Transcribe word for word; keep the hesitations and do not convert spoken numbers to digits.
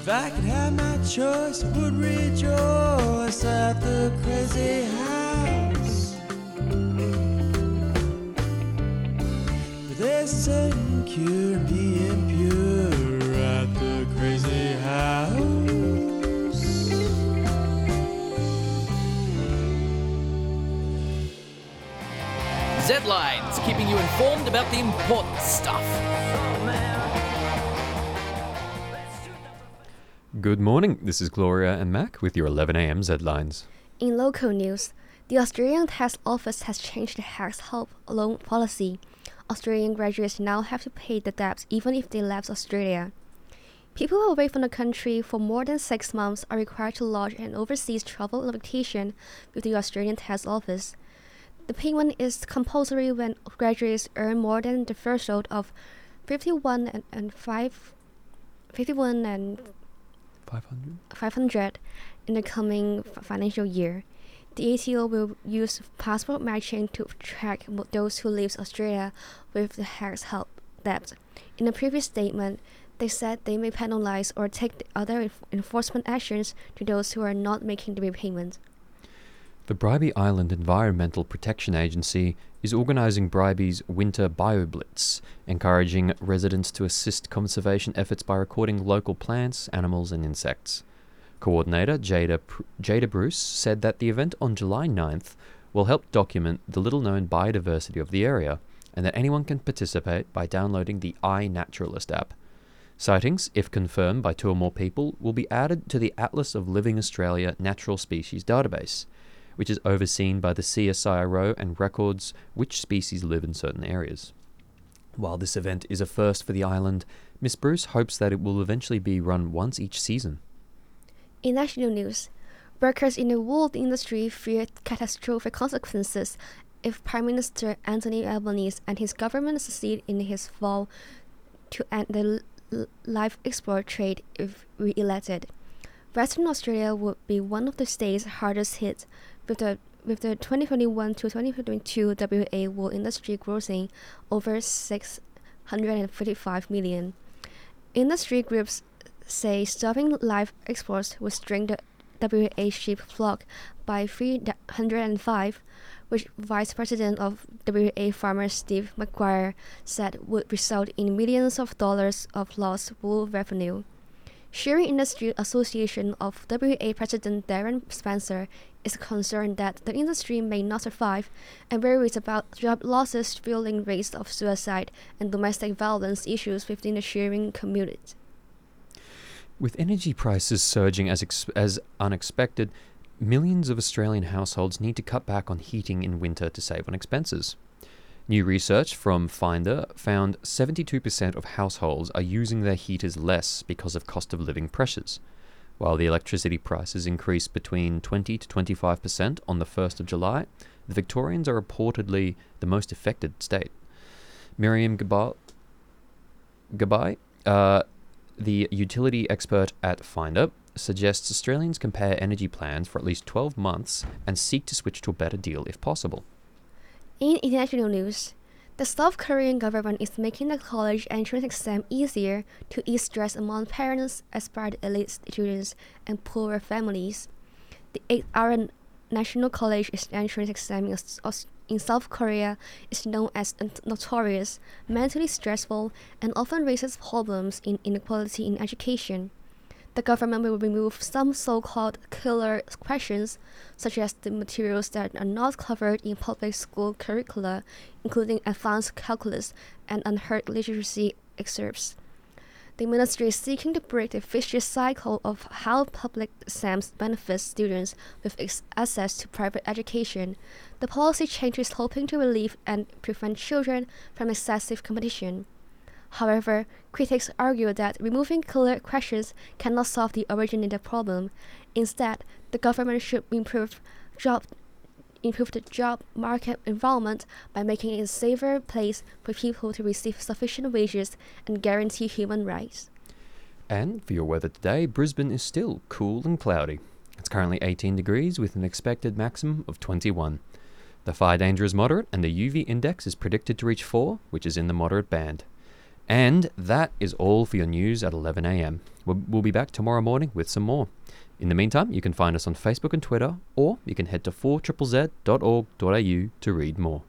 If I could have my choice, I would rejoice at the crazy house. But there's certain cure in being pure at the crazy house. Z-Lines, keeping you informed about the important stuff. Good morning, this is Gloria and Mac with your eleven a m Z-Lines. In local news, the Australian Tax Office has changed the tax help loan policy. Australian graduates now have to pay the debt even if they left Australia. People away from the country for more than six months are required to lodge an overseas travel application with the Australian Tax Office. The payment is compulsory when graduates earn more than the threshold of fifty-one and, and five, fifty-one and five hundred? five hundred in the coming f- financial year. The A T O will use passport matching to track mo- those who leave Australia with the tax help debt. In a previous statement, they said they may penalize or take other enf- enforcement actions to those who are not making the repayment. The Bribie Island Environmental Protection Agency is organising Bribie's Winter BioBlitz, encouraging residents to assist conservation efforts by recording local plants, animals and insects. Coordinator Jada, Pr- Jada Bruce said that the event on July ninth will help document the little-known biodiversity of the area, and that anyone can participate by downloading the iNaturalist app. Sightings, if confirmed by two or more people, will be added to the Atlas of Living Australia Natural Species database, which is overseen by the C S I R O and records which species live in certain areas. While this event is a first for the island, Miss Bruce hopes that it will eventually be run once each season. In national news, workers in the wool industry fear catastrophic consequences if Prime Minister Anthony Albanese and his government succeed in his vow to end the l- live export trade if re-elected. Western Australia would be one of the states hardest hit, with the with the twenty twenty-one to twenty twenty-two W A wool industry grossing over six hundred fifty-five million. Industry groups say stopping live exports would strain the W A sheep flock by three hundred five, which Vice President of W A Farmers Steve McGuire said would result in millions of dollars of lost wool revenue. Shearing Industry Association of W A President Darren Spencer is concerned that the industry may not survive and worries about job losses, fueling rates of suicide and domestic violence issues within the shearing community. With energy prices surging as ex- as unexpected, millions of Australian households need to cut back on heating in winter to save on expenses. New research from Finder found seventy-two percent of households are using their heaters less because of cost of living pressures, while the electricity prices increased between twenty to twenty-five percent on the first of July. The Victorians are reportedly the most affected state. Miriam Gabai, Gabai uh, the utility expert at Finder, suggests Australians compare energy plans for at least twelve months and seek to switch to a better deal if possible. In international news, the South Korean government is making the college entrance exam easier to ease stress among parents, aspired elite students, and poorer families. The eight-hour National College entrance exam in South Korea is known as notorious, mentally stressful, and often raises problems in inequality in education. The government will remove some so-called killer questions, such as the materials that are not covered in public school curricula, including advanced calculus and unheard literacy excerpts. The ministry is seeking to break the vicious cycle of how public exams benefit students with ex- access to private education. The policy change is hoping to relieve and prevent children from excessive competition. However, critics argue that removing killer questions cannot solve the originating problem. Instead, the government should improve job improve the job market environment by making it a safer place for people to receive sufficient wages and guarantee human rights. And for your weather today, Brisbane is still cool and cloudy. It's currently eighteen degrees with an expected maximum of twenty-one. The fire danger is moderate and the U V index is predicted to reach four, which is in the moderate band. And that is all for your news at eleven a.m. We'll, we'll be back tomorrow morning with some more. In the meantime, you can find us on Facebook and Twitter, or you can head to four Z Z Z dot org dot a u to read more.